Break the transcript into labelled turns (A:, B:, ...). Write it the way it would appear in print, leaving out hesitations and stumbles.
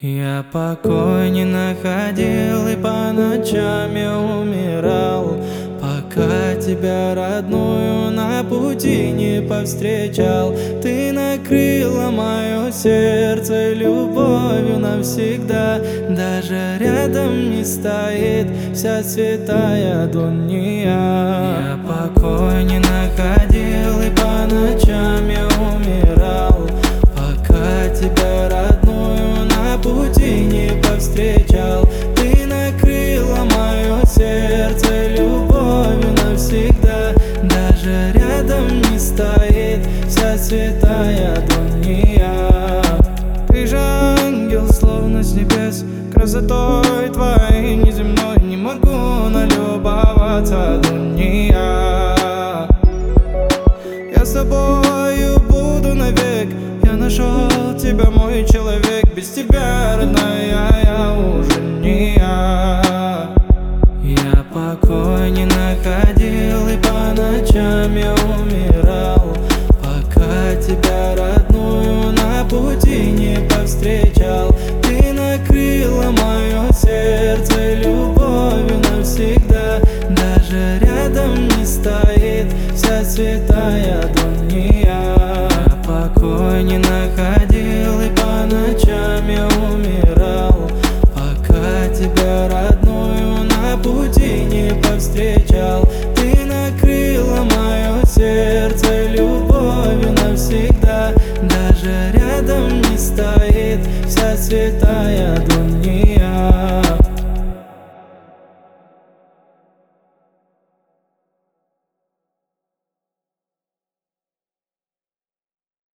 A: Я покой не находил и по ночам я умирал, пока тебя, родную, на пути не повстречал. Ты накрыла мое сердце любовью навсегда, даже рядом не стоит вся святая дунья. Я покой не находил и по ночам я умирал, пока тебя, родную, на пути не повстречал. Ты накрыла мое сердце любовью навсегда, даже рядом не стоит вся святая дунья. Ты же ангел, словно с небес, красотой твоей неземной не могу налюбоваться, дунья. Я с тобою буду навек, я нашел тебя, мой человек. Без тебя, родная, я уже не я. Я покой не находил и по ночам я умирал, пока тебя, родную, на пути не повстречал. Ты накрыла мое сердце любовью навсегда, даже рядом не стоит вся святая дунья. Я покой не находил и по ночам я умирал, пока тебя, родную, на пути не повстречал. Ты накрыла мое сердце любовью навсегда, даже рядом не стоит вся святая